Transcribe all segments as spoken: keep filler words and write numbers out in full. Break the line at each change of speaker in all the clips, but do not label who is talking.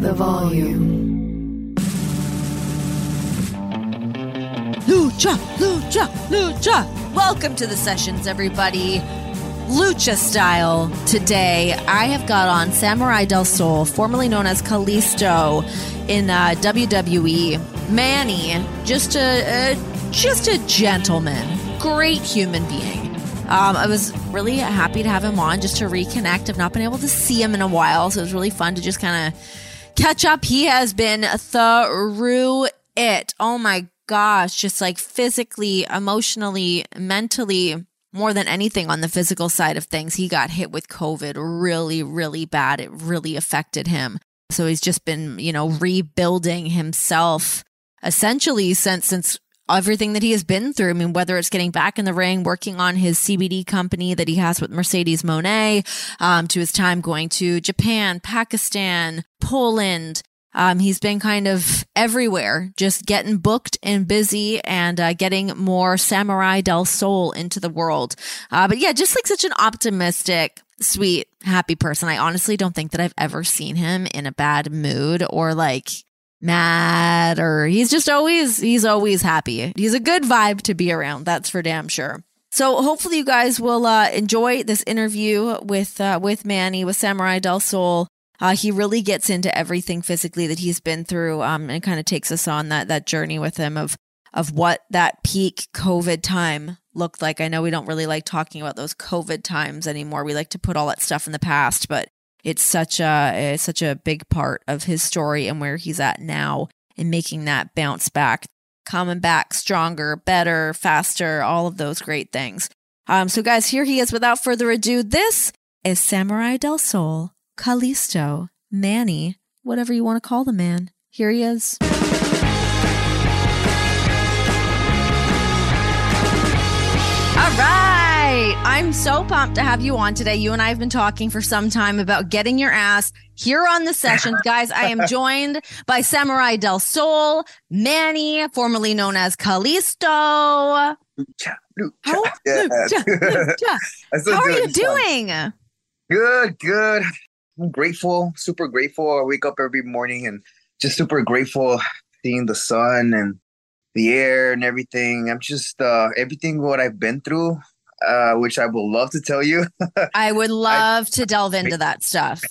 the volume.
Lucha, lucha, lucha. Welcome to the sessions, everybody. Lucha style. Today, I have got on Samurai del Sol, formerly known as Kalisto, in uh, W W E. Manny, just a, a just a gentleman, great human being. Um, I was really happy to have him on just to reconnect. I've not been able to see him in a while, so it was really fun to just kind of catch up. He has been through it. Oh my gosh, just like physically, emotionally, mentally, more than anything on the physical side of things. He got hit with COVID really, really bad. It really affected him. So he's just been, you know, rebuilding himself essentially since since everything that he has been through. I mean, whether it's getting back in the ring, working on his C B D company that he has with Mercedes Moné, um, to his time going to Japan, Pakistan, Poland. Um, he's been kind of everywhere, just getting booked and busy and uh, getting more Samurai del Sol into the world. Uh, but yeah, just like such an optimistic, sweet, happy person. I honestly don't think that I've ever seen him in a bad mood or like mad, or he's just always, he's always happy. He's a good vibe to be around. That's for damn sure. So hopefully you guys will uh, enjoy this interview with, uh, with Manny, with Samurai del Sol. Uh, he really gets into everything physically that he's been through, um, and kind of takes us on that that journey with him of of what that peak COVID time looked like. I know we don't really like talking about those COVID times anymore. We like to put all that stuff in the past, but it's such a it's such a big part of his story and where he's at now and making that bounce back, coming back stronger, better, faster, all of those great things. Um, so guys, here he is. Without further ado, this is Samurai del Sol, Kalisto, Manny, whatever you want to call the man. Here he is. All right. I'm so pumped to have you on today. You and I have been talking for some time about getting your ass here on the sessions. Guys, I am joined by Samurai del Sol, Manny, formerly known as Kalisto.
Lucha, lucha.
How,
Yeah.
lucha, lucha. How are you doing? Fun.
Good, good. I'm grateful, super grateful. I wake up every morning and just super grateful seeing the sun and the air and everything. I'm just, uh, everything what I've been through, uh, which I would love to tell you.
I would love I, to delve into that stuff.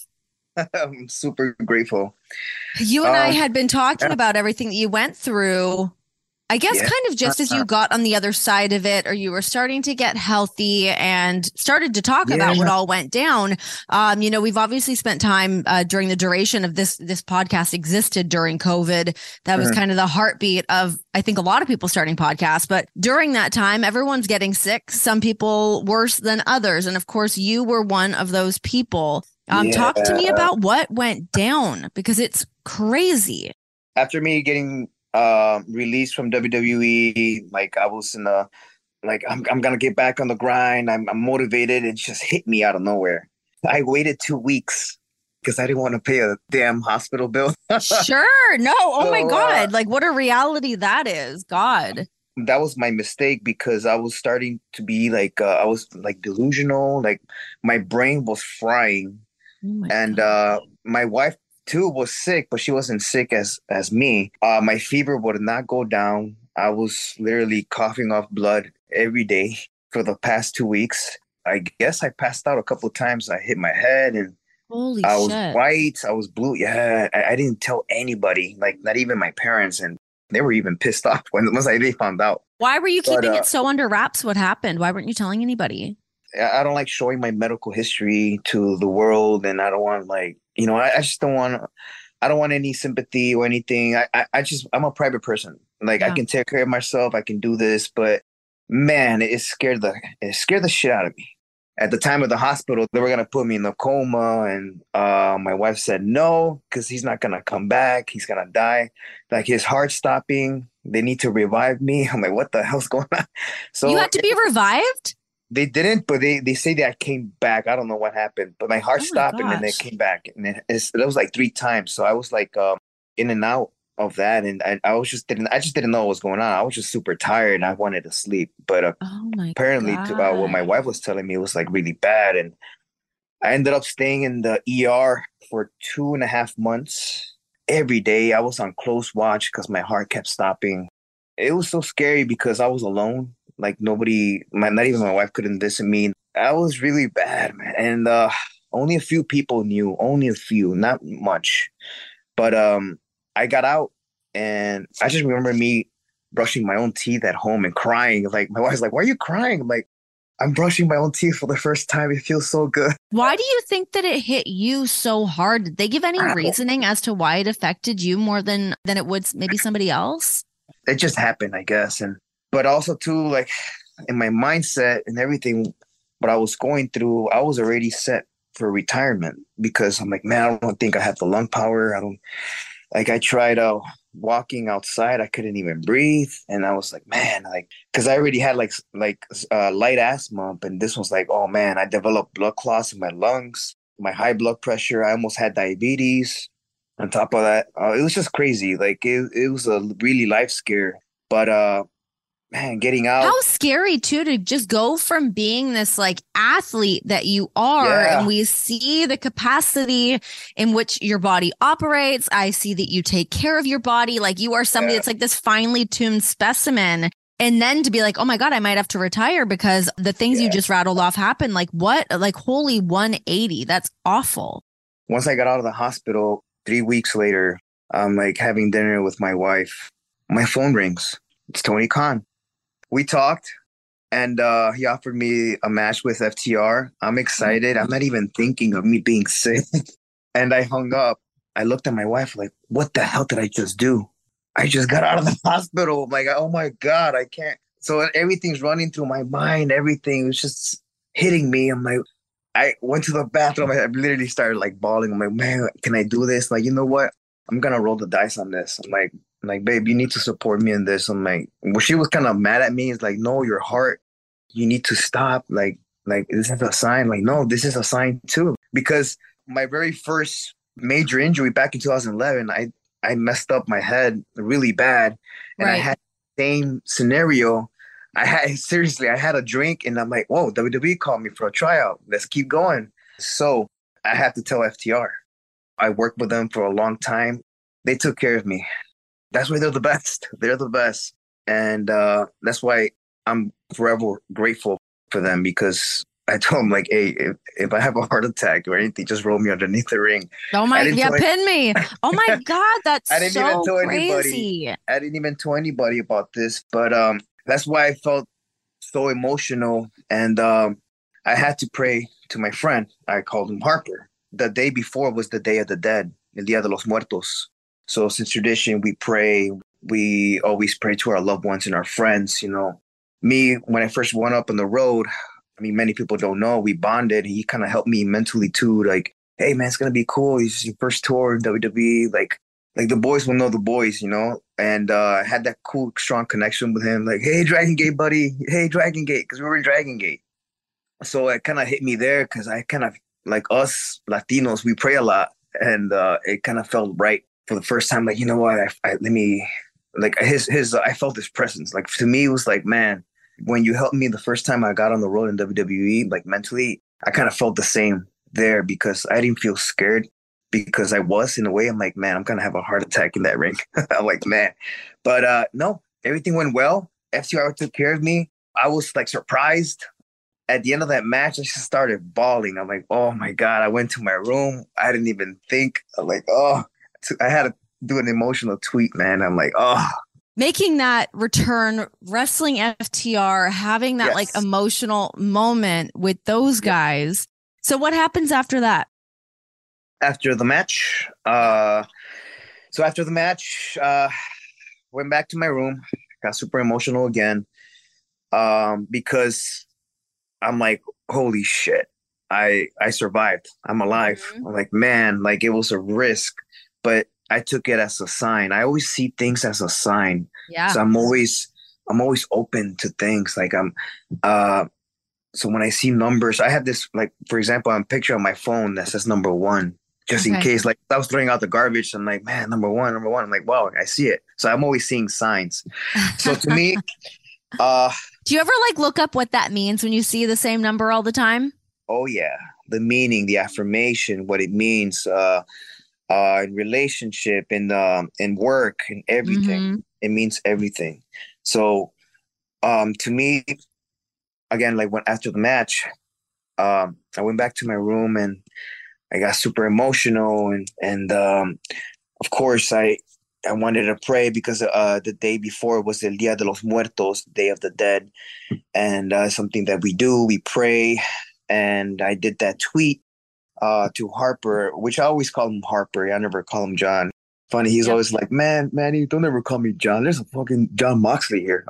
I'm super grateful.
You and um, I had been talking
yeah.
about everything that you went through. I guess yeah. kind of just as you got on the other side of it, or you were starting to get healthy and started to talk yeah. about what all went down. Um, you know, we've obviously spent time uh, during the duration of this, this podcast existed during COVID. That was mm-hmm. kind of the heartbeat of, I think, a lot of people starting podcasts. But during that time, everyone's getting sick. Some people worse than others. And of course, you were one of those people. Um, yeah. Talk to me about what went down, because it's crazy.
After me getting Uh, released from W W E, like I was in a, like I'm I'm gonna get back on the grind. I'm, I'm motivated. It just hit me out of nowhere. I waited two weeks because I didn't want to pay a damn hospital bill.
Sure, no, oh
so,
my god,
uh,
like what a reality that is. God,
that was my mistake because I was starting to be like uh, I was like delusional. Like my brain was frying, oh and god. uh, my wife too was sick, but she wasn't sick as as me. Uh, my fever would not go down. I was literally coughing off blood every day for the past two weeks. I guess I passed out a couple of times. I hit my head and
Holy
I
shit.
was white. I was blue. Yeah, I, I didn't tell anybody, like not even my parents, and they were even pissed off when once I they found out.
Why were you keeping
but, uh,
it so under wraps? What happened? Why weren't you telling anybody?
I don't like showing my medical history to the world, and I don't want like. You know, I, I just don't want, I don't want any sympathy or anything. I, I, I just, I'm a private person. Like yeah. I can take care of myself. I can do this, but man, it scared the, it scared the shit out of me. At the time of the hospital, they were going to put me in a coma, and uh, my wife said no, because he's not going to come back. He's going to die. Like his heart's stopping. They need to revive me. I'm like, what the hell's going on? So
you had to be revived?
They didn't, but they, they say that I came back. I don't know what happened, but my heart
oh
stopped
my
and then it came back. And it, it's, it was like three times. So I was like um, in and out of that. And I, I was just didn't, I just didn't know what was going on. I was just super tired and I wanted to sleep. But uh,
oh my
apparently to, uh, what my wife was telling me was like really bad. And I ended up staying in the E R for two and a half months. every day. I was on close watch because my heart kept stopping. It was so scary because I was alone. Like nobody, my, not even my wife couldn't visit me. I was really bad, man. And uh, only a few people knew, only a few, not much. But um, I got out and I just remember me brushing my own teeth at home and crying. Like my wife's like, "Why are you crying?" I'm like, "I'm brushing my own teeth for the first time. It feels so good."
Why do you think that it hit you so hard? Did they give any reasoning as to why it affected you more than than it would maybe somebody else?
It just happened, I guess. And but also too, like in my mindset and everything, what I was going through, I was already set for retirement because I'm like, man, I don't think I have the lung power. I don't like I tried uh walking outside, I couldn't even breathe. And I was like, man, like because I already had like like uh, light asthma, and this was like, oh man, I developed blood clots in my lungs, my high blood pressure. I almost had diabetes. On top of that, uh, it was just crazy. Like it, it was a really life scare. But uh, man, getting out.
How scary too to just go from being this like athlete that you are,
Yeah.
and we see the capacity in which your body operates. I see that you take care of your body. Like you are somebody
Yeah.
that's like this finely tuned specimen. And then to be like, oh my God, I might have to retire because the things
Yeah.
you just rattled off happened. Like what? Like holy one eighty. That's awful.
Once I got out of the hospital, three weeks later, I'm like having dinner with my wife. My phone rings. It's Tony Khan. We talked, and uh, he offered me a match with F T R. I'm excited. I'm not even thinking of me being sick. And I hung up. I looked at my wife like, what the hell did I just do? I just got out of the hospital. I'm like, oh my God, I can't. So everything's running through my mind. Everything was just hitting me. I'm like, I went to the bathroom. I literally started like bawling. I'm like, man, can I do this? Like, you know what? I'm going to roll the dice on this. I'm like, I'm like, babe, you need to support me in this. I'm like, well, she was kind of mad at me. It's like, no, your heart, you need to stop. Like, like this is a sign. Like, no, this is a sign too. Because my very first major injury back in two thousand eleven, I, I messed up my head really bad. And
Right.
I had the same scenario. I had, seriously, I had a drink and I'm like, whoa, W W E called me for a tryout. Let's keep going. So I had to tell F T R. I worked with them for a long time. They took care of me. That's why they're the best. They're the best. And uh, that's why I'm forever grateful for them, because I told them like, hey, if, if I have a heart attack or anything, just roll me underneath the ring.
Oh my, yeah,
tell
pin me. Oh my God, that's
I didn't
so
even tell
crazy.
anybody. I didn't even tell anybody about this, but um, that's why I felt so emotional. And um, I had to pray to my friend. I called him Harper. The day before was the Day of the Dead, El Dia de los Muertos. So since tradition, we pray. We always pray to our loved ones and our friends. You know, me, when I first went up on the road, I mean, many people don't know, we bonded. He kind of helped me mentally too. Like, hey man, it's gonna be cool. It's your first tour in W W E. Like, like the boys will know the boys, you know. And uh, I had that cool, strong connection with him. Like, hey, Dragon Gate, buddy. Hey, Dragon Gate, because we were in Dragon Gate. So it kind of hit me there because I kind of, like us Latinos, we pray a lot, and uh, it kind of felt right for the first time. Like, you know what? I, I let me like his his. Uh, I felt his presence. Like to me, it was like, man, when you helped me the first time I got on the road in W W E, like mentally, I kind of felt the same there because I didn't feel scared because I was in a way. I'm like, man, I'm gonna have a heart attack in that ring. I'm like, man, but uh, no, everything went well. F T R took care of me. I was like surprised. At the end of that match, I just started bawling. I'm like, oh my God. I went to my room. I didn't even think. I'm like, oh, I had to do an emotional tweet, man. I'm like, oh.
Making that return, wrestling F T R, having that
Yes.
like emotional moment with those guys. So what happens after that?
After the match, uh, so after the match, uh, went back to my room, got super emotional again, um, because I'm like, holy shit, I I survived. I'm alive.
Mm-hmm.
I'm like, man, like it was a risk, but I took it as a sign. I always see things as a sign.
Yeah.
So I'm always I'm always open to things. Like I'm uh so when I see numbers, I have this, like, for example, I'm picture on my phone that says number one, just
Okay.
in case. Like I was throwing out the garbage. I'm like, man, number one, number one. I'm like, wow, I see it. So I'm always seeing signs. So to me, uh
do you ever like look up what that means when you see the same number all the time?
oh yeah, the meaning, the affirmation, what it means. Uh uh, in relationship, in um, in work, in everything.
Mm-hmm.
It means everything. So um, to me, again, like when after the match, um, I went back to my room and I got super emotional, and and um, of course I I wanted to pray because uh, the day before was el Dia de los Muertos, Day of the Dead, and uh, something that we do, we pray, and I did that tweet uh, to Harper, which I always call him Harper. I never call him John. Funny, he's
Yep.
always like, "Man, Manny, don't ever call me John. There's a fucking John Moxley here."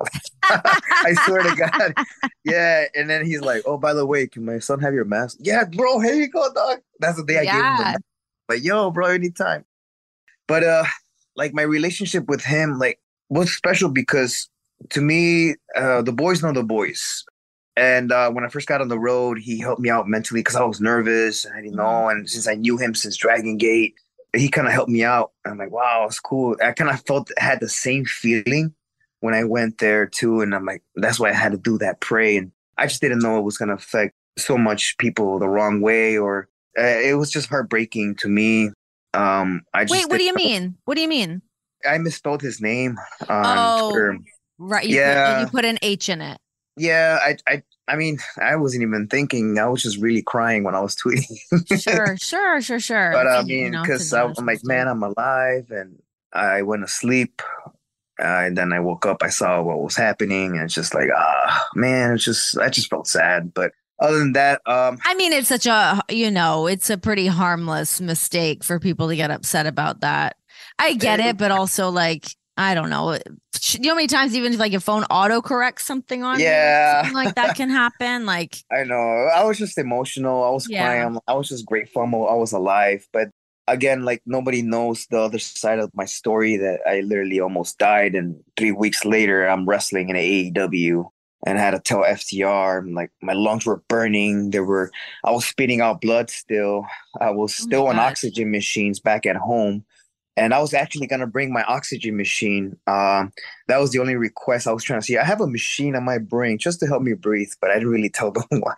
I swear to God. Yeah. And then he's like, "Oh, by the way, can my son have your mask?" Yeah, bro, here you go, dog. That's the day I gave him the
Yeah.
mask. Like, yo, bro, anytime. But uh, like my relationship with him, like, was special because to me, uh, the boys know the boys. And uh, when I first got on the road, he helped me out mentally because I was nervous. I didn't know. And since I knew him since Dragon Gate, he kind of helped me out. I'm like, wow, it's cool. I kind of felt had the same feeling when I went there too. And I'm like, that's why I had to do that pray. And I just didn't know it was going to affect so much people the wrong way, or uh, it was just heartbreaking to me. Um, I just
Wait, what do you
didn't know.
mean? What do you mean?
I misspelled his name on
Oh,
Twitter.
right. You
Yeah.
put, you put an H in it.
Yeah, I, I, I mean, I wasn't even thinking. I was just really crying when I was tweeting.
Sure, sure, sure, sure.
But I
It's, you
mean,
know, it's
because
an
I'm
honest
like, man,
mistake.
I'm alive, and I went to sleep, uh, and then I woke up. I saw what was happening, and it's just like, ah, man, it's just, I just felt sad. But other than that, um,
I mean, it's such a, you know, it's a pretty harmless mistake for people to get upset about that. I get it, but also like, I don't know. You know how many times even if like your phone autocorrects something on you,
yeah,
something like that can happen. Like,
I know. I was just emotional. I was
Yeah.
crying. I was just grateful I was alive. But again, like nobody knows the other side of my story, that I literally almost died. And three weeks later, I'm wrestling in A E W and I had to tell F T R, like my lungs were burning. There were, I was spitting out blood still. I was
Oh my
still on
God.
oxygen machines back at home. And I was actually going to bring my oxygen machine. Um, that was the only request I was trying to see. I have a machine on my brain just to help me breathe, but I didn't really tell them why.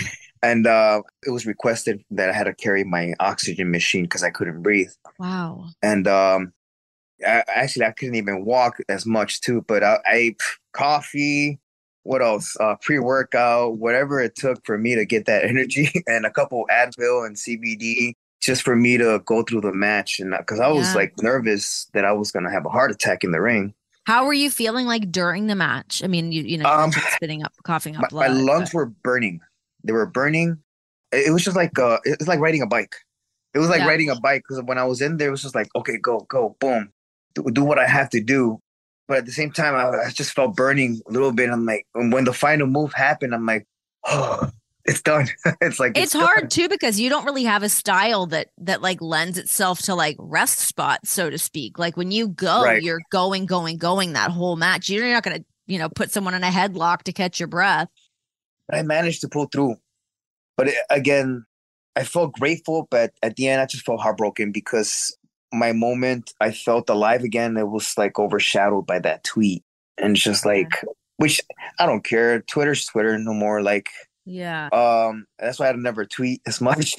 And uh, it was requested that I had to carry my oxygen machine because I couldn't breathe.
Wow.
And um, I, actually, I couldn't even walk as much too, but I, I ate coffee. What else? Uh, pre-workout, whatever it took for me to get that energy, and a couple Advil and C B D just for me to go through the match. And because I was
Yeah.
like nervous that I was going to have a heart attack in the ring.
How were you feeling like during the match? I mean, you, you know, you
Um,
mentioned spitting up, coughing up
My,
blood.
my lungs
but-
were burning. They were burning. It it was just like uh, it was like riding a bike. It was like
Yeah.
riding a bike because when I was in there, it was just like, okay, go, go, boom, do, do what I have to do. But at the same time, I, I just felt burning a little bit. I'm like, and when the final move happened, I'm like, oh, it's done. It's like
It's
done.
hard too because you don't really have a style that that like lends itself to like rest spots, so to speak. Like when you go,
Right.
you're going, going, going that whole match. You're not gonna, you know, put someone in a headlock to catch your breath.
I managed to pull through. But it, again, I felt grateful, but at the end, I just felt heartbroken because my moment, I felt alive again. It was like overshadowed by that tweet. And it's just like, which I don't care. Twitter's Twitter no more. Like,
Yeah.
um, that's why I never tweet as much.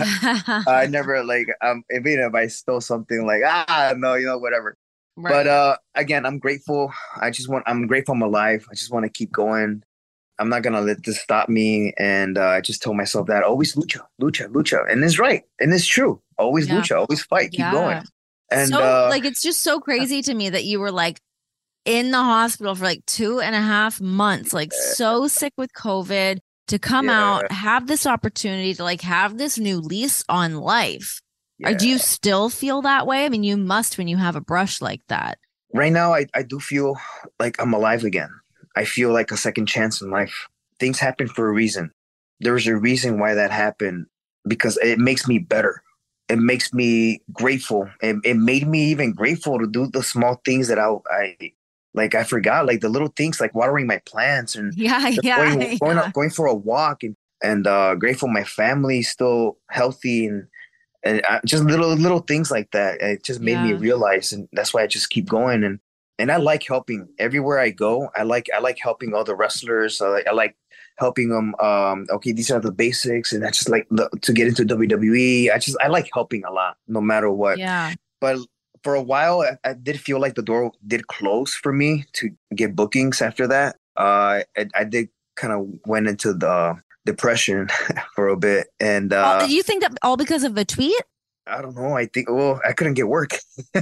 I never like, um, even if I stole something, like, ah, no, you know, whatever.
Right.
But uh, again, I'm grateful. I just want, I'm grateful I'm alive. I just want to keep going. I'm not gonna let this stop me. And uh, I just told myself that always lucha, lucha, lucha, and it's right, and it's true. Always
Yeah.
lucha, always fight, keep
Yeah.
going. And
so
uh,
like it's just so crazy to me that you were like in the hospital for like two and a half months, like so sick with COVID, to come
Yeah.
out, have this opportunity to like have this new lease on life. Or
yeah.
do you still feel that way? I mean, you must when you have a brush like that.
Right now, I, I do feel like I'm alive again. I feel like a second chance in life. Things happen for a reason. There's a reason why that happened, because it makes me better. It makes me grateful. It, it made me even grateful to do the small things that I, I like. I forgot, like the little things, like watering my plants and
Yeah,
just
yeah,
going,
yeah.
going, out- going for a walk, and and uh, grateful my family's still healthy, and and I, just little little things like that. It just made me
Yeah.
realize, and that's why I just keep going. And and I like helping everywhere I go. I like I like helping other wrestlers. I like, I like helping them. Um, okay, these are the basics, and I just like the, to get into W W E. I just I like helping a lot, no matter what.
Yeah.
But for a while, I, I did feel like the door did close for me to get bookings after that. Uh, I, I did kind of went into the depression for a bit. And uh,
oh, you think that all because of a tweet?
I don't know. I think, well, I couldn't get work.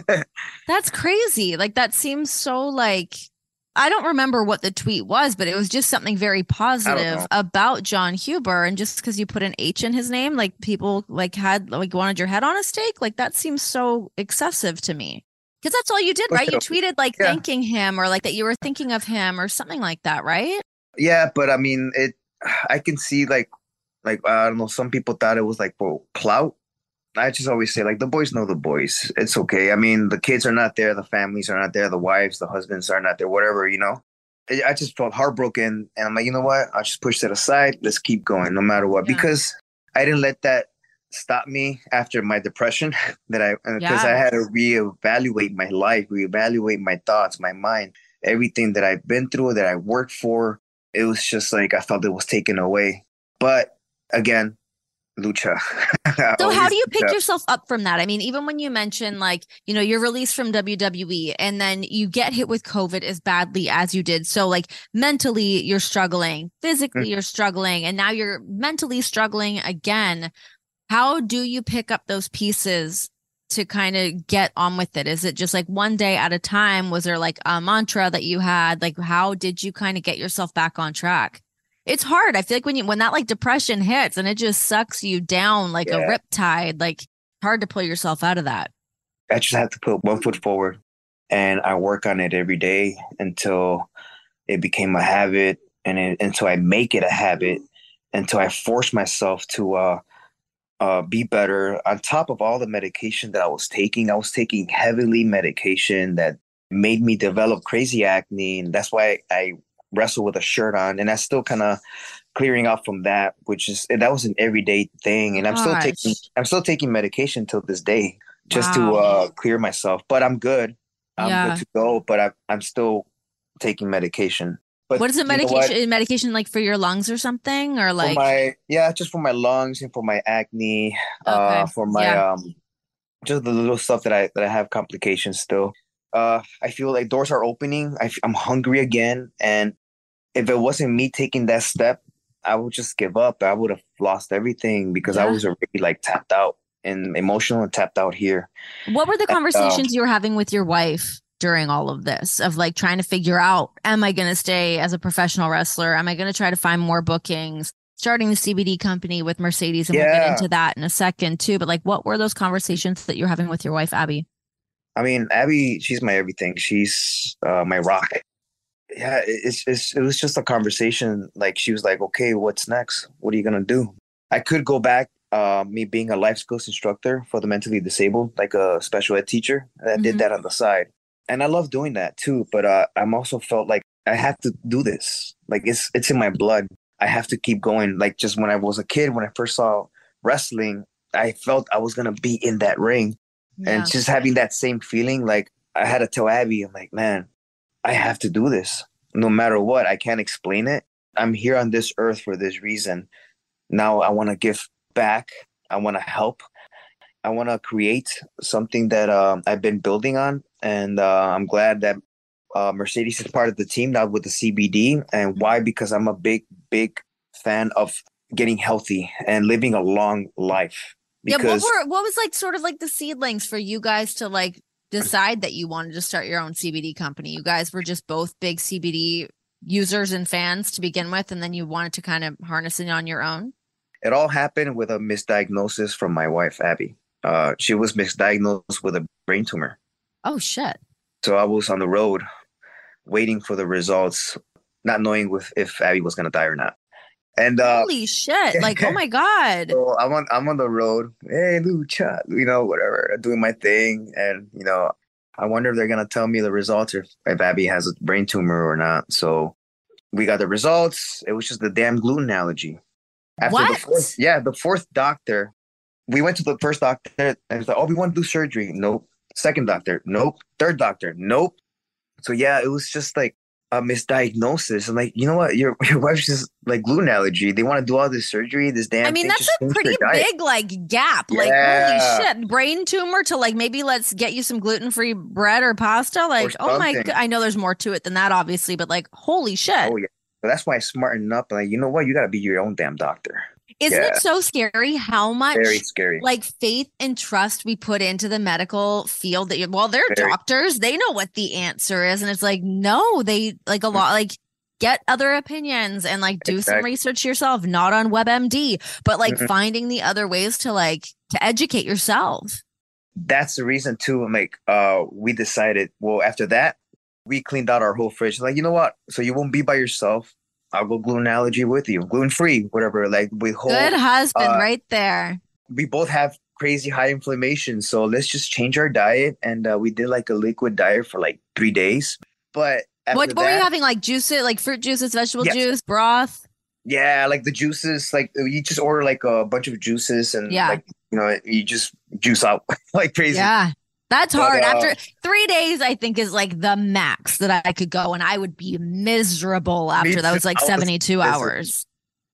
That's crazy. Like, that seems so like, I don't remember what the tweet was, but it was just something very positive about Jon Huber. And just because you put an H in his name, like people like had like wanted your head on a stake. Like that seems so excessive to me. Because that's all you did, right? You tweeted like yeah. thanking him or like that you were thinking of him or something like that, right?
Yeah, but I mean, it. I can see like, like I don't know. Some people thought it was like for clout. I just always say, like, the boys know the boys. It's okay. I mean, the kids are not there. The families are not there. The wives, the husbands are not there, whatever, you know. I just felt heartbroken. And I'm like, you know what? I'll just push that aside. Let's keep going no matter what. Yeah. Because I didn't let that stop me after my depression that I, because yeah. I had to reevaluate my life, reevaluate my thoughts, my mind, everything that I've been through, that I worked for. It was just like I felt it was taken away. But again, lucha.
So how do you pick yourself up from that? I mean, even when you mention like, you know, you're released from W W E and then you get hit with COVID as badly as you did. So like mentally you're struggling, physically mm-hmm. you're struggling, and now you're mentally struggling again. How do you pick up those pieces to kind of get on with it? Is it just like one day at a time? Was there like a mantra that you had? Like, how did you kind of get yourself back on track? It's hard. I feel like when you when that like depression hits and it just sucks you down like yeah. a riptide, like hard to pull yourself out of that.
I just have to put one foot forward, and I work on it every day until it became a habit, and it, until I make it a habit, until I force myself to uh, uh, be better. On top of all the medication that I was taking, I was taking heavily medication that made me develop crazy acne, and that's why I wrestle with a shirt on, and that's still kind of clearing out from that, which is that was an everyday thing, and I'm Gosh. still taking I'm still taking medication till this day just wow. to uh, clear myself. But I'm good. I'm yeah. good to go. But I, I'm still taking medication. But
what is it? Medication? Medication like for your lungs or something, or like
for my yeah, just for my lungs and for my acne, okay. uh, for my yeah. um, just the little stuff that I that I have complications still. Uh, I feel like doors are opening. I, I'm hungry again. And if it wasn't me taking that step, I would just give up. I would have lost everything because yeah. I was already like tapped out and emotional and tapped out here.
What were the conversations and, uh, you were having with your wife during all of this of like trying to figure out, am I going to stay as a professional wrestler? Am I going to try to find more bookings? Starting the C B D company with Mercedes. And yeah. we'll get into that in a second too. But like, what were those conversations that you're having with your wife, Abby?
I mean, Abby, she's my everything. She's uh, my rock. Yeah, it's, it's it was just a conversation. Like, she was like, okay, what's next? What are you going to do? I could go back, uh, me being a life skills instructor for the mentally disabled, like a special ed teacher. I mm-hmm. did that on the side. And I love doing that too. But uh, I'm also felt like I have to do this. Like, it's it's in my blood. I have to keep going. Like, just when I was a kid, when I first saw wrestling, I felt I was going to be in that ring. Yeah. And just having that same feeling, like I had to tell Abby, I'm like, man, I have to do this no matter what. I can't explain it. I'm here on this earth for this reason. Now I want to give back. I want to help. I want to create something that um, I've been building on. And uh, I'm glad that uh, Mercedes is part of the team now with the C B D. And why? Because I'm a big, big fan of getting healthy and living a long life. Because,
yeah, what were what was like sort of like the seedlings for you guys to like decide that you wanted to start your own C B D company? You guys were just both big C B D users and fans to begin with, and then you wanted to kind of harness it on your own?
It all happened with a misdiagnosis from my wife, Abby. Uh, she was misdiagnosed with a brain tumor.
Oh, shit.
So I was on the road waiting for the results, not knowing if, if Abby was going to die or not. And uh,
holy shit! Like, oh my god!
So I'm on I'm on the road. Hey, lucha, you know, whatever, doing my thing, and you know, I wonder if they're gonna tell me the results, or if Abby has a brain tumor or not. So we got the results. It was just the damn gluten allergy. After
what?
The fourth, yeah, the fourth doctor. We went to the first doctor, and it's like, oh, we want to do surgery. Nope. Second doctor. Nope. Third doctor. Nope. So yeah, it was just like a misdiagnosis. I'm like, you know what? Your your wife's just like gluten allergy. They want to do all this surgery, this
I
damn
mean,
thing.
that's
Just
a
change
pretty
your diet.
big like gap. Like, holy
Yeah,
shit, brain tumor to like maybe let's get you some gluten-free bread or pasta.
or
Like, oh my,
something.
go- I know there's more to it than that, obviously, but like, holy shit.
Oh yeah. So that's why I smartened up. Like, you know what? You got to be your own damn doctor.
Isn't it
Yeah,
so scary how
very
much
scary.
like faith and trust we put into the medical field that you well, they're
Very.
doctors, they know what the answer is. And it's like, no, they like a lot like get other opinions and like do some
Exactly.
research yourself, not on WebMD, but like
Mm-mm.
finding the other ways to like to educate yourself.
That's the reason too. I'm like, uh, we decided. Well, after that, we cleaned out our whole fridge. Like, you know what? So you won't be by yourself. I'll go gluten allergy with you, gluten free, whatever. Like we
Good
whole,
husband
uh,
right there.
we both have crazy high inflammation. So let's just change our diet. And uh, we did like a liquid diet for like three days. But after
What, what were you
that,
having? Like juices, like fruit juices, vegetable
yes,
juice, broth?
yeah, like the juices, like you just order like a bunch of juices and
Yeah.
like, you know, you just juice out like crazy.
Yeah. That's
But,
hard.
uh,
After three days, I think is like the max that I could go, and I would be miserable after that
too.
was like
I was
seventy-two
miserable.
hours.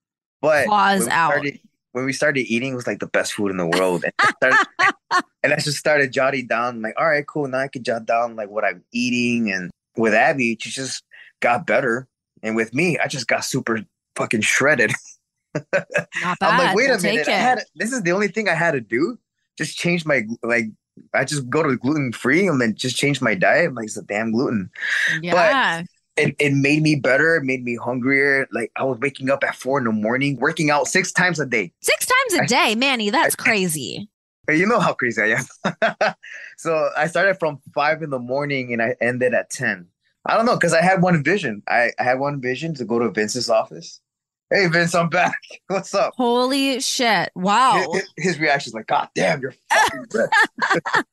But
Claws
when we
out.
started, when we started eating, it was like the best food in the world. And I, started, and I just started jotting down, like, all right, cool. Now I can jot down like what I'm eating. And with Abby, she just got better. And with me, I just got super fucking shredded.
Not
I'm
bad.
like, wait
We'll
a minute.
take
I
it.
had this is the only thing I had to do. Just change my like. I just go to gluten free and then just change my diet. I'm like, it's a damn gluten. But
Yeah.
it, it made me better. It made me hungrier. Like I was waking up at four in the morning, working out six times a day.
Six times a
I-
day, Manny. That's crazy.
You know how crazy I am. So I started from five in the morning and I ended at ten. I don't know, because I had one vision. I, I had one vision to go to Vince's office. Hey, Vince, I'm back. What's up?
Holy shit. Wow.
His, his reaction is like, God damn, you're fucking rich.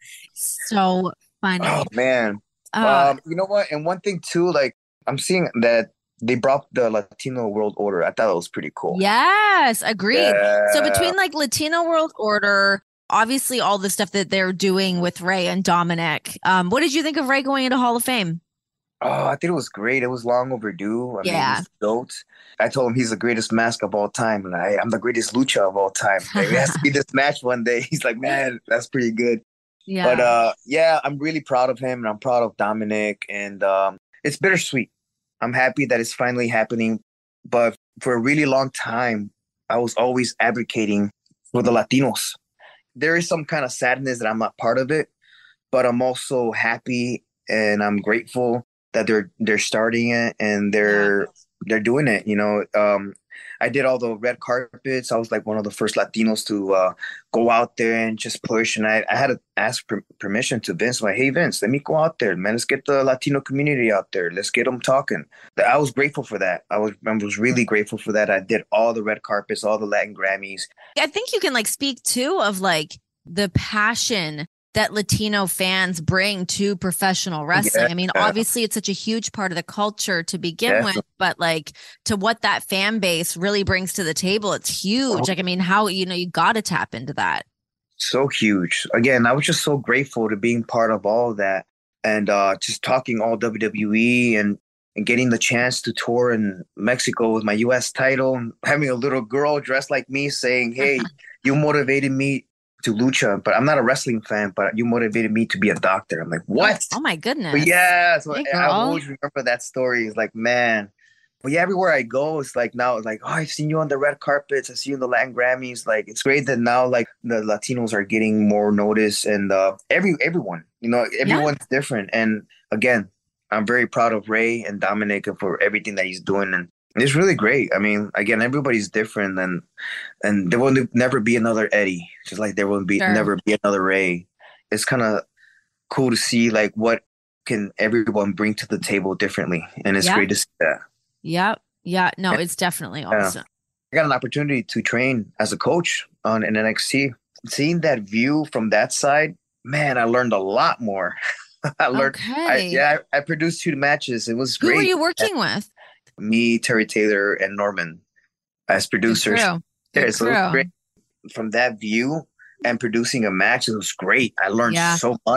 So funny.
Oh, man.
Uh,
Um, you know what? And one thing, too, like, I'm seeing that they brought the Latino World Order. I thought it was pretty cool.
yes, agreed. So
Yeah.
between like Latino World Order, obviously all the stuff that they're doing with Ray and Dominic, um, what did you think of Ray going into Hall of Fame?
Oh, I think it was great. It was long overdue. I
Yeah.
mean, he's the GOAT. I told him he's the greatest mask of all time, and I, I'm the greatest lucha of all time. Like, it has to be this match one day. He's like, man, that's pretty good.
Yeah.
But uh, yeah, I'm really proud of him, and I'm proud of Dominic, and um, it's bittersweet. I'm happy that it's finally happening, but for a really long time, I was always advocating for the Latinos. There is some kind of sadness that I'm not part of it, but I'm also happy and I'm grateful that they're they're starting it and they're
Yeah.
they're doing it. You know, um, I did all the red carpets. I was like one of the first Latinos to uh, go out there and just push. And I, I had to ask per- permission to Vince. Like, hey, Vince, let me go out there, man. Let's get the Latino community out there. Let's get them talking. I was grateful for that. I was I was really grateful for that. I did all the red carpets, all the Latin Grammys.
I think you can like speak too of like the passion that Latino fans bring to professional wrestling. I mean,
Yeah.
obviously it's such a huge part of the culture to begin
Definitely.
with, but like to what that fan base really brings to the table, it's huge. Like, I mean, how, you know, you got to tap into that.
So huge. Again, I was just so grateful to being part of all of that and uh, just talking all W W E and, and getting the chance to tour in Mexico with my U S title and having a little girl dressed like me saying, hey, you motivated me to lucha, but I'm not a wrestling fan, but you motivated me to be a doctor. I'm like, what?
Oh my goodness.
But yeah, so
Hey,
I, I
girl.
always remember that story. It's like, man. But yeah, everywhere I go, it's like now, it's like, oh, I've seen you on the red carpets. I see you in the Latin Grammys. Like, it's great that now, like, the Latinos are getting more notice, and uh, every everyone, you know, everyone's different. And again, I'm very proud of Ray and Dominic for everything that he's doing, and it's really great. I mean, again, everybody's different, and and there will never be another Eddie, just like there will be
Sure.
never be another Ray. It's kind of cool to see like what can everyone bring to the table differently, and it's
Yeah.
great to see that.
Yep. Yeah. No, it's definitely awesome.
I got an opportunity to train as a coach on in N X T. Seeing that view from that side, man, I learned a lot more. I learned. I,
Okay.
yeah, I, I produced two matches. It was
Who
great.
were you working with?
Me, Terry Taylor, and Norman as
Good
producers.
crew.
Yeah,
Good
so it was
crew.
great. From that view and producing a match, it was great. I learned
Yeah.
so much.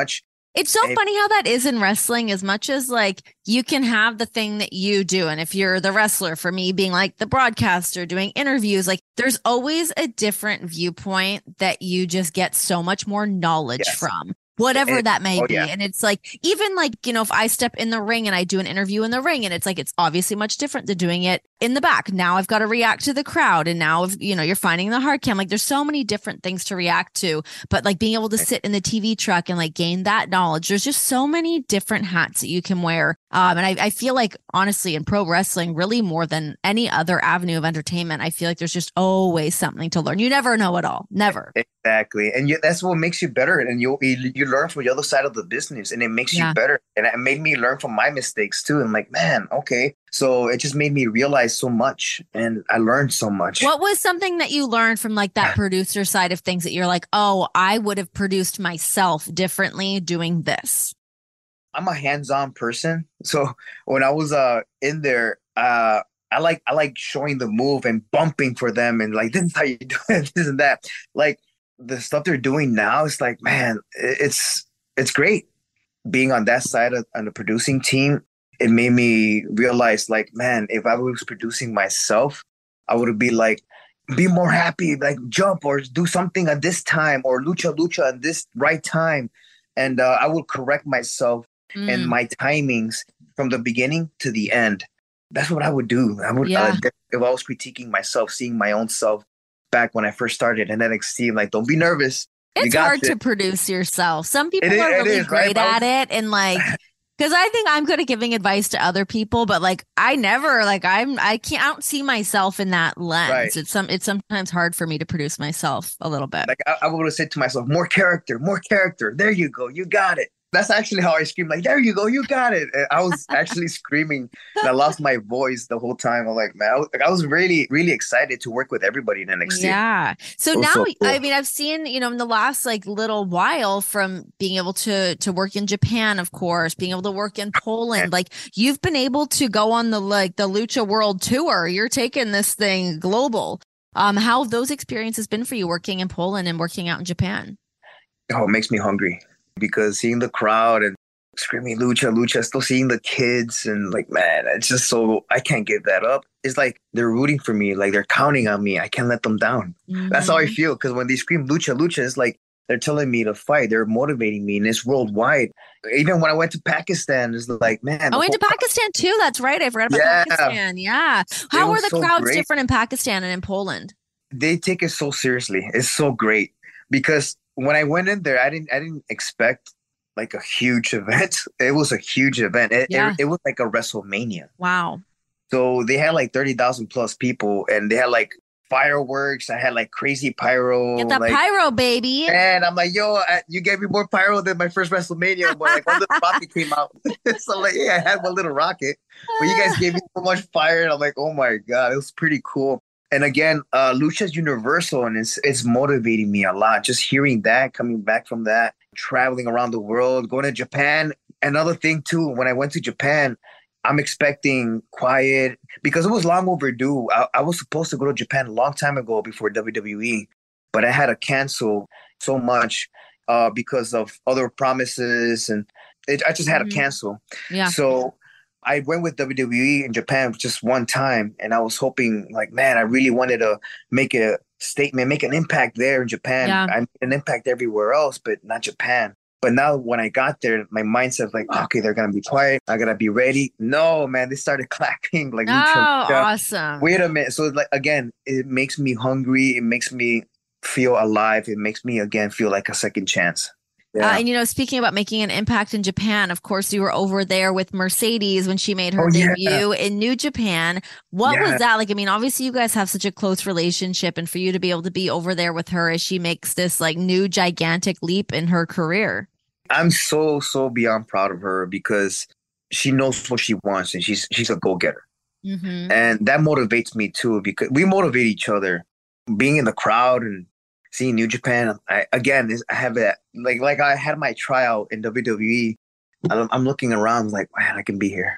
It's so
And
funny how that is in wrestling, as much as like you can have the thing that you do. And if you're the wrestler, for me being like the broadcaster doing interviews, like there's always a different viewpoint that you just get so much more knowledge
yes.
from. Whatever
And,
that may
oh,
be.
yeah.
And it's like, even like, you know, if I step in the ring and I do an interview in the ring, and it's like, it's obviously much different than doing it in the back. Now I've got to react to the crowd. And now, if, you know, you're finding the hard cam, like there's so many different things to react to, but like being able to sit in the T V truck and like gain that knowledge, there's just so many different hats that you can wear. Um, and I, I feel like honestly in pro wrestling, really more than any other avenue of entertainment, I feel like there's just always something to learn. You never know it all. Never.
Exactly. And you, that's what makes you better. And you, you you learn from the other side of the business, and it makes
Yeah.
you better. And it made me learn from my mistakes too. And like, man, okay. So it just made me realize so much, and I learned so much.
What was something that you learned from like that producer side of things that you're like, oh, I would have produced myself differently doing this?
I'm a hands-on person. So when I was uh in there, uh I like I like showing the move and bumping for them, and like, this is how you do it, this and that. Like the stuff they're doing now, it's like, man, it's it's great being on that side of on the producing team. It made me realize, like, man, if I was producing myself, I would be like, be more happy, like jump or do something at this time, or lucha lucha at this right time. And uh, I would correct myself
Mm.
and my timings from the beginning to the end. That's what I would do. I would,
Yeah.
uh, if I was critiquing myself, seeing my own self back when I first started, and then see, like, don't be nervous. You
It's
got
hard
this.
to produce yourself. Some people
It is-
are
it
really
is, right?
great at it, and like, because I think I'm good at giving advice to other people, but like I never, like I'm, I can't, I don't see myself in that lens.
Right.
It's some, it's sometimes hard for me to produce myself a little bit.
Like, I, I would have said to myself, more character, more character. There you go. You got it. That's actually how I scream, like, there you go. You got it. And I was actually screaming, and I lost my voice the whole time. I'm like, man, I was, like, I was really, really excited to work with everybody in N X T.
Yeah. So
It was
now,
so cool.
I mean, I've seen, you know, in the last like little while, from being able to to work in Japan, of course, being able to work in Poland, like you've been able to go on the like the Lucha World Tour. You're taking this thing global. Um, how have those experiences been for you working in Poland and working out in Japan?
Oh, it makes me hungry, because seeing the crowd and screaming lucha, lucha, still seeing the kids, and like, man, it's just so, I can't give that up. It's like they're rooting for me, like they're counting on me. I can't let them down.
Mm-hmm.
That's how I feel, because when they scream lucha, lucha, it's like they're telling me to fight. They're motivating me, and it's worldwide. Even when I went to Pakistan, it's like, man.
I went to Pakistan too. That's right. I forgot about
Yeah.
Pakistan. Yeah. How
was
are the
so
crowds
great.
different in Pakistan and in Poland?
They take it so seriously. It's so great, because when I went in there, I didn't I didn't expect like a huge event. It was a huge event. It,
Yeah.
it, it was like a WrestleMania.
Wow.
So they had like thirty thousand plus people, and they had like fireworks. I had like crazy pyro.
Get that
like,
pyro, baby.
and I'm like, yo, I, you gave me more pyro than my first WrestleMania. But like, one little rocket came out. So like, yeah, I had one little rocket, but you guys gave me so much fire. And I'm like, oh my God, it was pretty cool. And again, uh, Lucha's universal, and it's it's motivating me a lot. Just hearing that, coming back from that, traveling around the world, going to Japan. Another thing too, when I went to Japan, I'm expecting quiet, because it was long overdue. I, I was supposed to go to Japan a long time ago before W W E, but I had to cancel so much uh, because of other promises, and it, I just had
Mhm.
to cancel.
Yeah.
So I went with W W E in Japan just one time, and I was hoping, like, man, I really wanted to make a statement, make an impact there in Japan.
Yeah.
I made an impact everywhere else, but not Japan. But now when I got there, my mindset like, okay, they're gonna be quiet. I gotta be ready. No, man, they started clapping like,
Oh,
lucha, lucha.
awesome.
Wait a minute. So like, again, it makes me hungry. It makes me feel alive. It makes me again feel like a second chance. Yeah.
Uh, and, you know, speaking about making an impact in Japan, of course, you were over there with Mercedes when she made her
Oh, yeah.
debut in New Japan. What
Yeah.
was that like? I mean, obviously, you guys have such a close relationship, and for you to be able to be over there with her as she makes this like new gigantic leap in her career.
I'm so, so beyond proud of her, because she knows what she wants, and she's she's a go-getter.
Mm-hmm.
And that motivates me too, because we motivate each other. Being in the crowd and seeing New Japan, I, again, I have that, like, like I had my tryout in W W E. I'm, I'm looking around like, man, I can be here.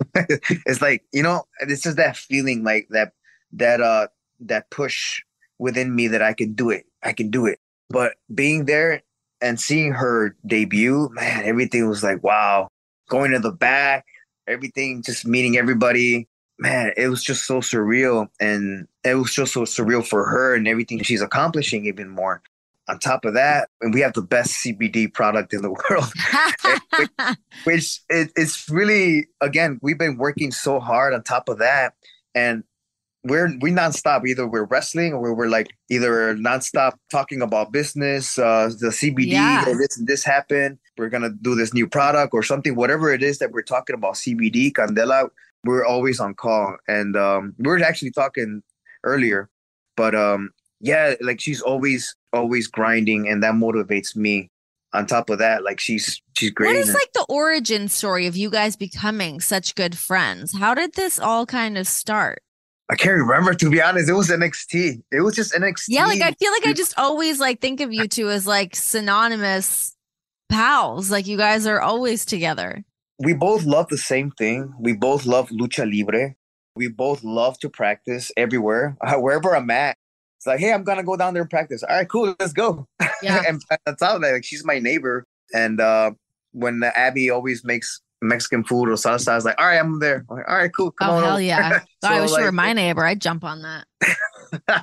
It's like, you know, it's just that feeling, like that, that, uh, that push within me that I can do it. I can do it. But being there, And seeing her debut, man, everything was like, wow. Going to the back, everything, just meeting everybody. Man, it was just so surreal. And it was just so surreal for her and everything she's accomplishing even more. On top of that, and we have the best C B D product in the world, which, which it, it's really, again, we've been working so hard on top of that. And we're we nonstop. Either we're wrestling or we're like either nonstop talking about business, uh, the C B D,
Yeah.
hey, this this happened. We're gonna do this new product or something, whatever it is that we're talking about. C B D, Candela. We're always on call, and um, we were actually talking earlier, but um, yeah, like she's always always grinding, and that motivates me. On top of that, like she's she's great.
What is
and-
like the origin story of you guys becoming such good friends? How did this all kind of start?
I can't remember, to be honest. It was N X T. It was just N X T.
Yeah, like I feel like I just always like think of you two as like synonymous pals. Like you guys are always together.
We both love the same thing. We both love lucha libre. We both love to practice everywhere, uh, wherever I'm at. It's like, hey, I'm gonna go down there and practice. All right, cool, let's go.
Yeah.
And on top of that, like she's my neighbor, and uh, when Abby always makes Mexican food or salsa, I was like, all right, I'm there. I'm like, all right, cool, come
Oh
on.
hell
over.
yeah! God,
So,
I wish you were
like-
my neighbor. I'd jump on that.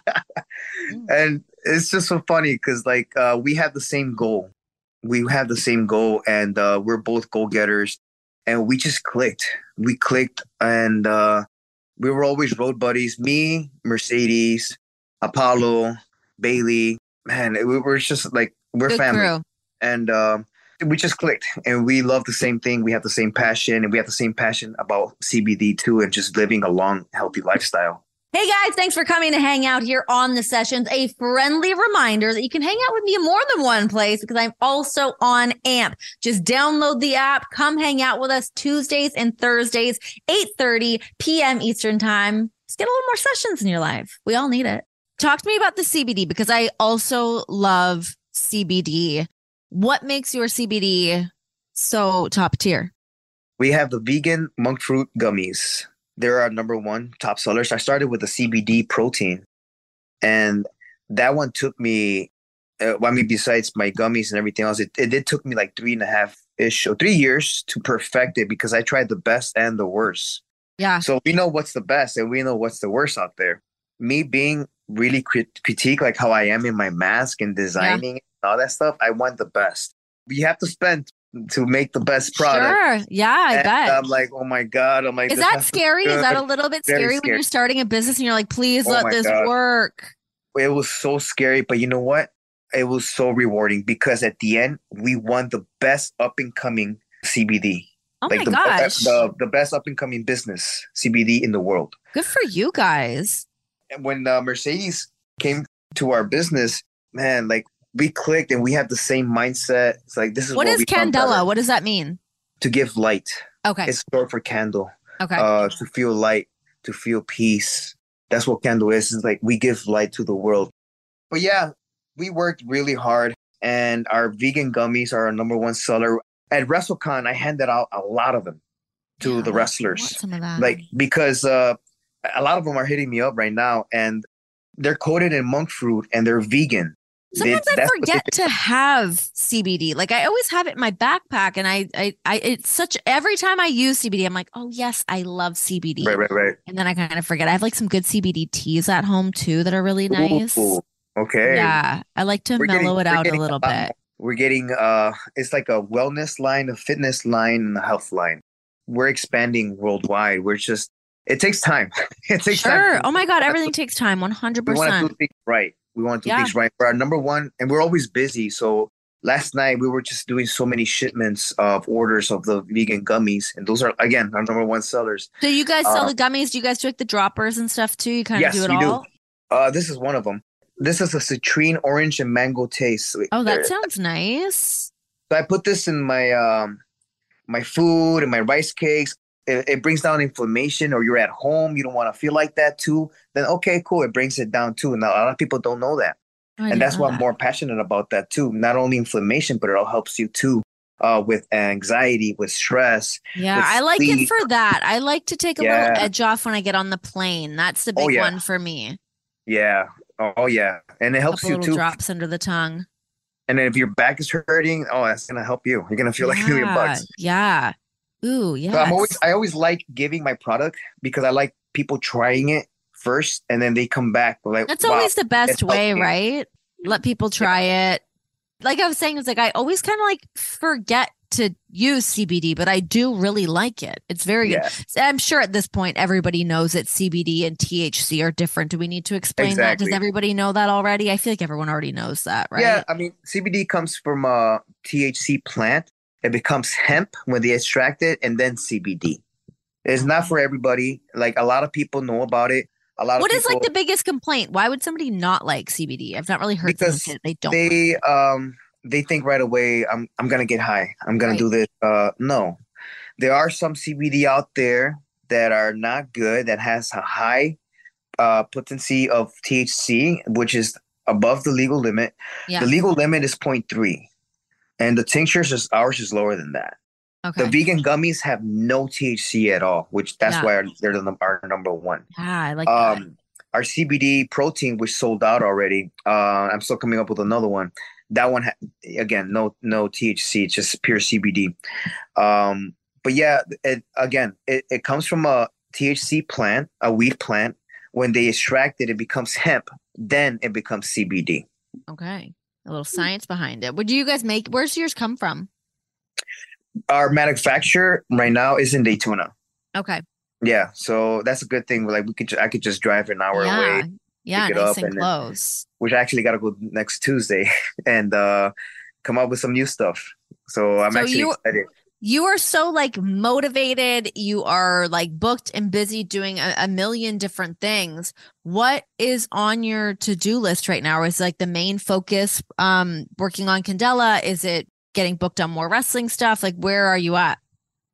And it's just so funny because like uh, we have the same goal. We have the same goal, and uh, we're both goal getters, and we just clicked. We clicked, and uh, we were always road buddies. Me, Mercedes, Apollo, Bailey. Man, we were just like we're
Good
family,
crew.
and um, we just clicked, and we love the same thing. We have the same passion, and we have the same passion about C B D too, and just living a long, healthy lifestyle.
Hey guys, thanks for coming to hang out here on the sessions. A friendly reminder that you can hang out with me in more than one place because I'm also on A M P. Just download the app, come hang out with us Tuesdays and Thursdays, eight thirty p.m. Eastern time. Just get a little more sessions in your life. We all need it. Talk to me about the C B D because I also love C B D. What makes your C B D so top tier?
We have the vegan monk fruit gummies. They're our number one top sellers. I started with the C B D protein, and that one took me, uh, I mean, besides my gummies and everything else, it, it did took me like three and a half ish or three years to perfect it because I tried the best and the worst.
Yeah.
So we know what's the best and we know what's the worst out there. Me being really crit- critique like how I am in my mask and designing and all that stuff, I want the best. You have to spend to make the best product.
Sure. Yeah, I
And
bet.
I'm like, oh my God. I'm like,
Is
this
that
has to be
scary? Is that a
good.
little bit
Very
scary when
scary.
you're starting a business and you're like, please
Oh
let
my
this
God.
work?
It was so scary, but you know what? It was so rewarding because at the end, we won the best up and coming C B D.
Oh
like
my
the,
gosh.
the the best up and coming business C B D in the world.
Good for you guys.
And when uh, Mercedes came to our business, man, like we clicked and we have the same mindset. It's like this is
What
what,
is
we want better.
Candela? What does that mean?
To give light.
Okay.
It's short for candle.
Okay.
Uh, to feel light, to feel peace. That's what candle is. It's like we give light to the world. But yeah, we worked really hard, and our vegan gummies are our number one seller. At WrestleCon, I handed out a lot of them to
Yeah,
the
I want
wrestlers,
some of that.
like because uh, a lot of them are hitting me up right now, and they're coated in monk fruit and they're vegan.
Sometimes
They-
I
that's what
forget
they-
to have C B D. Like I always have it in my backpack, and I, I, I, it's such every time I use C B D, I'm like, oh yes, I love C B D,
Right, right, right.
and then I kind of forget. I have like some good C B D teas at home too that are really nice.
Ooh, okay.
Yeah, I like to
We're
mellow
getting-
it
we're
out a
getting
little
lot
bit.
more. We're getting uh it's like a wellness line, a fitness line, and a health line. We're expanding worldwide. We're just it takes time. it takes
Sure.
time.
Oh my God, everything takes time. One hundred
We want to do
percent.
things right. We want to do
Yeah.
things right. We're our number one, and we're always busy. So last night we were just doing so many shipments of orders of the vegan gummies, and those are again our number one sellers.
So you guys sell
Uh,
the gummies? Do you guys do like the droppers and stuff too? You kind
Yes,
of do it
we do.
all.
Uh, this is one of them. This is a citrine, orange, and mango taste.
Oh,
There-
that sounds nice.
So I put this in my um my food and my rice cakes. It, it brings down inflammation, or you're at home, you don't want to feel like that too. Then okay, cool, it brings it down too. Now a lot of people don't know that,
Oh, I
and
didn't
that's
know
why I'm
that.
more passionate about that too. Not only inflammation, but it all helps you too uh, with anxiety, with stress.
Yeah,
with
I like it
sleep.
for that. I like to take a
Yeah.
little edge off when I get on the plane. That's the big
Oh, yeah.
one for me.
Yeah, oh yeah, and it
A
helps
couple
you
little
too.
drops under the tongue.
And then if your back is hurting, oh, that's gonna help you. You're gonna feel like a million
Yeah.
bucks.
Yeah. Ooh,
So I'm always
yes.
I always like giving my product because I like people trying it first and then they come back like,
That's
wow,
always the
it
best
helped
way,
me.
right? Let people try it. Like I was saying, it's like I always kind of like forget to use C B D, but I do really like it. It's very good.
Yeah,
So I'm sure at this point everybody knows that C B D and T H C are different. Do we need to explain that? Does
exactly.
everybody know that already? I feel like everyone already knows that,
Yeah,
right?
I mean C B D comes from a T H C plant. It becomes hemp when they extract it and then C B D. It's not
Okay.
for everybody. Like a lot of people know about it. A lot of
What is like
people
the biggest complaint? Why would somebody not like C B D? I've not really heard someone say
because
that they don't like
they
it.
um they think right away I'm I'm gonna get high. I'm gonna
Right.
do this. Uh no. There are some C B D out there that are not good that has a high uh potency of T H C, which is above the legal limit. The
Yeah.
legal limit is zero point three and the tinctures is ours is lower than that. The
Okay.
vegan gummies have no T H C at all, which that's
Yeah.
why our, they're the, num- our number one.
Yeah, I like that.
Um, our C B D protein was sold out already. Uh, I'm still coming up with another one. That one, ha- again, no no T H C, it's just pure C B D. Um, but yeah, it, again, it, it comes from a T H C plant, a weed plant. When they extract it, it becomes hemp. Then it becomes C B D.
Okay. A little science behind it. Would you guys make, where's yours come from?
Our manufacturer right now is in Daytona.
Okay.
Yeah, so that's a good thing. Like we could, ju- I could just drive an hour away,
Yeah. Yeah.
pick it
Nice
up,
and
and then,
close.
which I actually got to go next Tuesday and uh, come up with some new stuff. So I'm
So
actually
you,
excited.
you are so like motivated. You are like booked and busy doing a, a million different things. What is on your to-do list right now? Is like the main focus um working on Candela? Is it getting booked on more wrestling stuff? Like where are you at?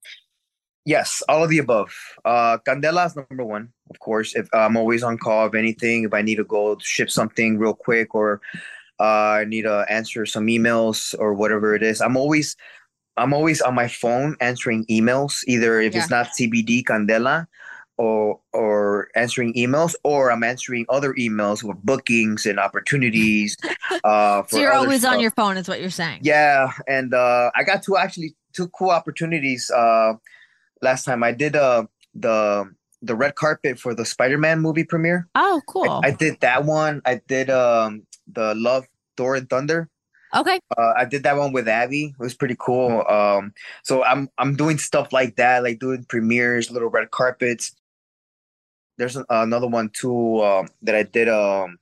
Yes, all of the above. Uh, Candela is number one, of course. If I'm always on call, if anything, if I need to go ship something real quick, or uh, I need to answer some emails or whatever it is, I'm always I'm always on my phone answering emails. Either if
Yeah.
it's not C B D Candela, or or answering emails, or I'm answering other emails with bookings and opportunities uh,
So
for
you're
other
always on
stuff.
your phone is what you're saying.
Yeah, and uh, I got two actually two cool opportunities. Uh, last time I did uh the the red carpet for the Spider-Man movie premiere.
Oh,
I,
cool.
I did that one. I did um the Love Thor and Thunder.
Okay.
Uh, I did that one with Abby. It was pretty cool. Um, so I'm I'm doing stuff like that, like doing premieres, little red carpets. There's an, another one too um, that I did um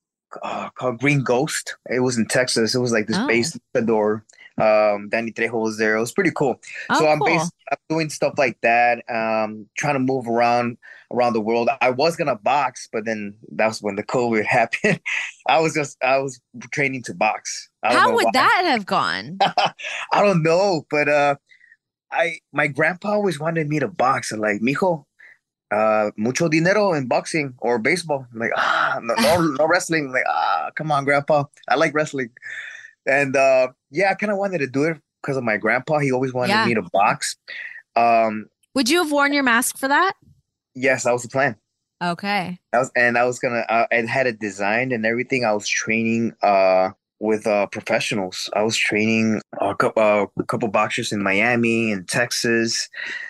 uh, called Green Ghost. It was in Texas. It was like this
Oh.
base door. Um, Danny Trejo was there. It was pretty cool.
Oh,
So I'm
cool.
based, I'm doing stuff like that. Um, trying to move around around the world. I was gonna box, but then that was when the COVID happened. I was just I was training to box. I don't
How
know
would
why.
that have gone?
I don't know, but uh, I my grandpa always wanted me to box, and like, mijo, uh, mucho dinero in boxing or baseball. I'm like, ah, no, no, no wrestling. I'm like, ah, come on, grandpa. I like wrestling. And uh, yeah, I kind of wanted to do it because of my grandpa. He always wanted
Yeah.
me to box. Um,
Would you have worn your mask for that?
yes, that was the plan.
Okay.
I was, and I was gonna. Uh, I had it designed and everything. I was training uh, with uh, professionals. I was training a couple, uh, a couple boxers in Miami and Texas.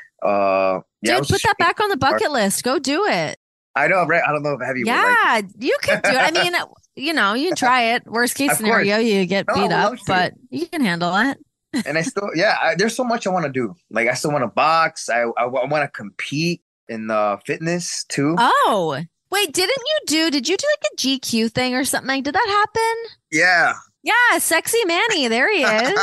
Uh, yeah, I
Dude,
was
put
just
that
training
back on the
hard.
bucket list. Go do it.
I know, right? I don't know if Heavy would like
Yeah, you can do it. I mean, you know, you can try it. Worst case
Of course.
scenario, you get
No, I
beat
would
up,
love to.
but you can handle it.
And I still, yeah, I, there's so much I want to do. Like, I still want to box. I, I, want to compete in uh, fitness too.
Oh, wait, didn't you do, did you do like a G Q thing or something? Did that happen?
Yeah.
Yeah, sexy Manny. There he is.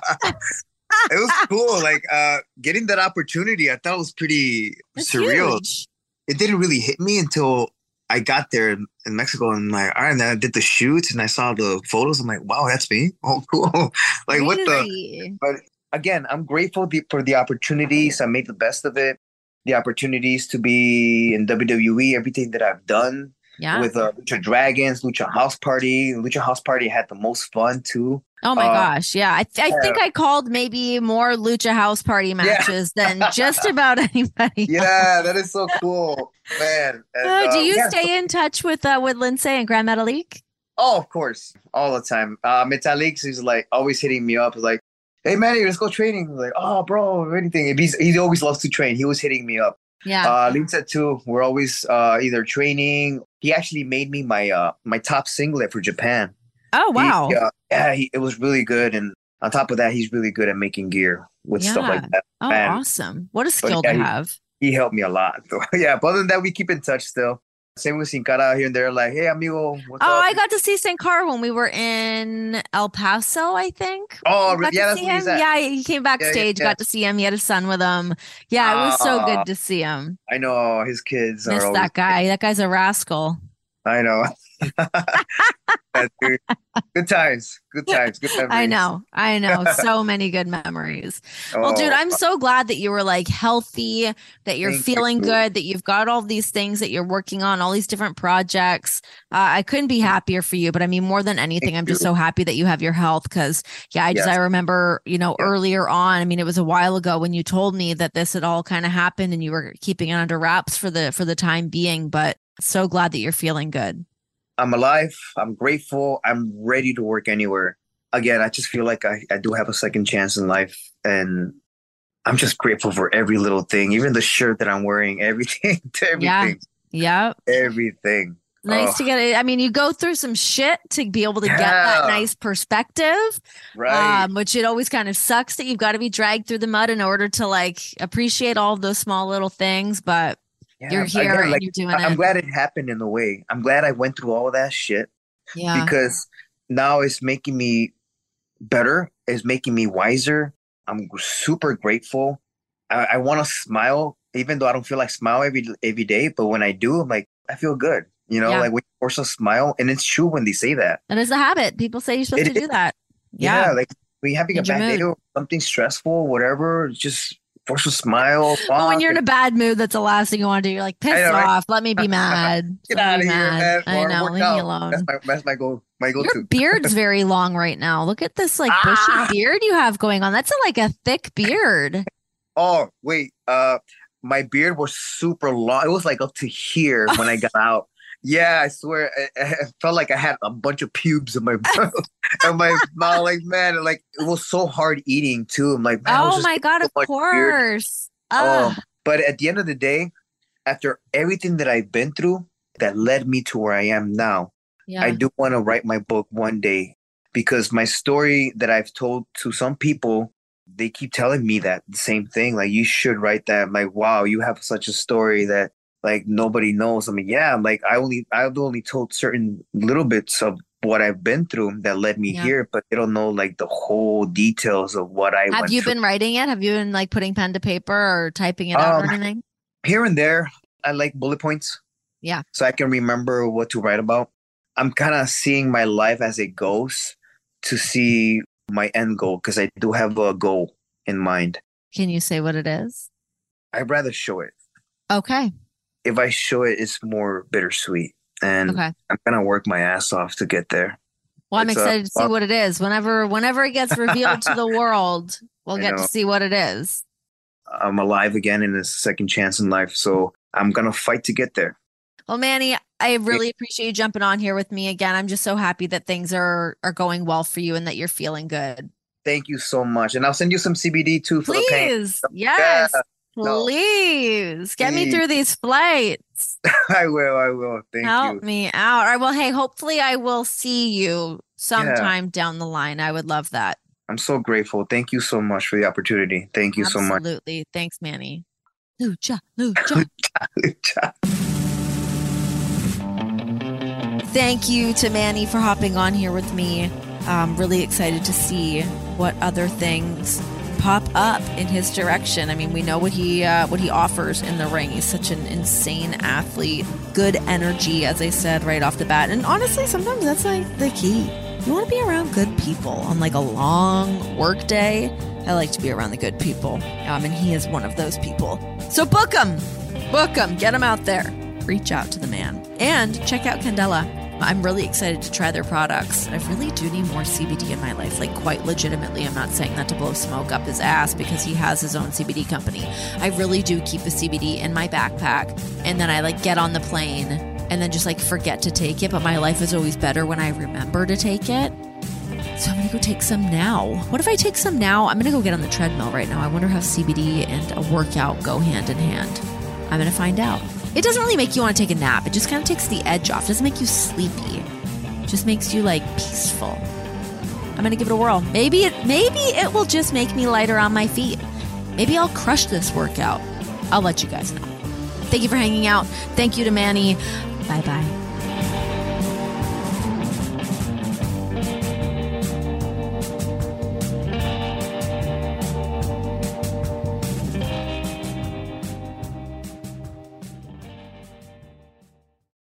It was cool. Like, uh, getting that opportunity, I thought was pretty
That's
surreal.
huge.
It didn't really hit me until I got there in, in Mexico, and like, all right, and then I did the shoots and I saw the photos. I'm like, wow, that's me. Oh, cool. Like, what the?
Crazy.
But again, I'm grateful the, for the opportunities. I made the best of it. The opportunities to be in W W E, everything that I've done
Yeah.
with uh, Lucha Dragons, Lucha House Party. Lucha House Party had the most fun too.
Oh my
Uh,
gosh. Yeah. I, th- I think I called maybe more Lucha House Party matches than just about anybody.
Yeah, that is so cool, man. And,
Oh, do
uh,
you
yeah,
stay in touch with uh, with Lindsay and Grand Metalik?
Oh, of course, all the time. Uh, Metalix is like always hitting me up, like, "Hey, Manny, let's go training." I'm like, "Oh, bro, anything." He's he always loves to train. He was hitting me up.
Yeah.
Uh, Lisa too. We're always uh, either training. He actually made me my uh, my top singlet for Japan.
Oh, wow.
He, uh, yeah, he, it was really good. And on top of that, he's really good at making gear with
Yeah.
stuff like that.
Oh,
Man.
awesome. What a skill
yeah,
to
he-
have.
He helped me a lot. So, yeah, but other than that, we keep in touch still. Same with Sin Cara here and there. Like, "Hey, amigo, what's
Oh,
up?"
I got to see Saint Car when we were in El Paso, I think.
Oh,
You got
yeah,
to
that's
see
where he's
him?
at.
Yeah, he came backstage,
yeah, yeah.
got to see him. He had his son with him. Yeah, it was so
Ah.
good to see him.
I know his kids
Miss
are always.
that guy. That guy's a rascal.
I know. That's good. Good times. Good times. Good memories.
I know. I know. So many good memories. Well, dude,
Oh,
I'm so glad that you were like healthy, that you're
Thank
feeling
you.
good, that you've got all these things that you're working on, all these different projects. Uh, I couldn't be happier for you. But I mean, more than anything,
Thank
I'm just
you.
so happy that you have your health because, yeah, I just,
Yes.
I remember, you know,
Yeah.
earlier on, I mean, it was a while ago when you told me that this had all kind of happened and you were keeping it under wraps for the, for the time being. But so glad that you're feeling good.
I'm alive. I'm grateful. I'm ready to work anywhere. Again, I just feel like I, I do have a second chance in life. And I'm just grateful for every little thing, even the shirt that I'm wearing, everything, everything,
Yeah.
everything.
Nice
Oh,
to get it. I mean, you go through some shit to be able to get that
Yeah.
nice perspective,
right.
um, which it always kind of sucks that you've got to be dragged through the mud in order to like appreciate all of those small little things. But
Yeah,
you're here
again,
and
like,
you're doing
I- I'm
it.
glad it happened in a way. I'm glad I went through all that shit
Yeah.
because now it's making me better. It's making me wiser. I'm super grateful. I, I want to smile, even though I don't feel like smile every every day. But when I do, I'm like, I feel good. You know,
Yeah.
like when you force a smile, and it's true when they say that.
That is a habit. People say you're supposed
It
to do
is.
that. Yeah.
like when you're having a
Change your
bad day
mood.
or something stressful, whatever, just force a smile.
But when
talk,
you're in a
and
bad mood, that's the last thing you want to do. You're like, piss
know, right?
off. Let me be mad.
get
Let me
out of
be
here,
mad.
man.
I
Or
know.
work
Leave me
out.
alone.
That's my that's my goal. My
Your
go-to.
beard's very long right now. Look at this like bushy
Ah!
beard you have going on. That's a, like a thick beard.
Oh, wait. Uh, my beard was super long. It was like up to here when I got out. Yeah, I swear. I, I felt like I had a bunch of pubes in my in my mouth. Like, man, like it was so hard eating too. I'm like, man, I was
Oh
just
my God,
so
of
much beard.
course.
Um,
Ugh.
but at the end of the day, after everything that I've been through that led me to where I am now,
Yeah.
I do want to write my book one day because my story that I've told to some people, they keep telling me that the same thing. Like, you should write that. I'm like, wow, you have such a story that like nobody knows. I mean, yeah, I'm like, I only, I've only told certain little bits of what I've been through that led me
Yeah.
here, but they don't know like the whole details of what I
Have
went
you
through.
been writing it? Have you been like putting pen to paper or typing it out or
Um,
anything?
Here and there, I like bullet points.
Yeah.
So I can remember what to write about. I'm kind of seeing my life as it goes to see my end goal because I do have a goal in mind.
Can you say what it is?
I'd rather show it.
Okay.
If I show it, it's more bittersweet. And
Okay.
I'm going to work my ass off to get there.
Well, I'm
It's, uh,
excited to see
well-
what it is. Whenever whenever it gets revealed to the world, we'll
I
get to
know.
see what it is.
I'm alive again and it's a second chance in life. So I'm going to fight to get there.
Well, Manny, I really appreciate you jumping on here with me again. I'm just so happy that things are are going well for you and that you're feeling good.
Thank you so much. And I'll send you some C B D too for the pain.
Please. Yes.
no.
Please. Get me
Please.
through these flights.
I will. I will. Thank
Help
you.
me out. All right. Well, hey, hopefully I will see you sometime down the line. I would love that.
I'm so grateful. Thank you so much for the opportunity. Thank you so much.
Absolutely. Thanks, Manny. Lucha, Lucha. Thank you to Manny for hopping on here with me. I'm really excited to see what other things pop up in his direction. I mean, we know what he uh, what he offers in the ring. He's such an insane athlete, good energy, as I said right off the bat. And honestly, sometimes that's like the key. You want to be around good people on like a long work day. I like to be around the good people, um, and he is one of those people. So book him, book him, get him out there. Reach out to the man and check out Candela. I'm really excited to try their products. I really do need more C B D in my life, like quite legitimately. I'm not saying that to blow smoke up his ass because he has his own C B D company. I really do keep the C B D in my backpack, and then I like get on the plane and then just like forget to take it. But my life is always better when I remember to take it. So I'm going to go take some now. What if I take some now? I'm going to go get on the treadmill right now. I wonder how C B D and a workout go hand in hand. I'm going to find out. It doesn't really make you want to take a nap. It just kind of takes the edge off. It doesn't make you sleepy. It just makes you like peaceful. I'm going to give it a whirl. Maybe it, maybe it will just make me lighter on my feet. Maybe I'll crush this workout. I'll let you guys know. Thank you for hanging out. Thank you to Manny. Bye-bye.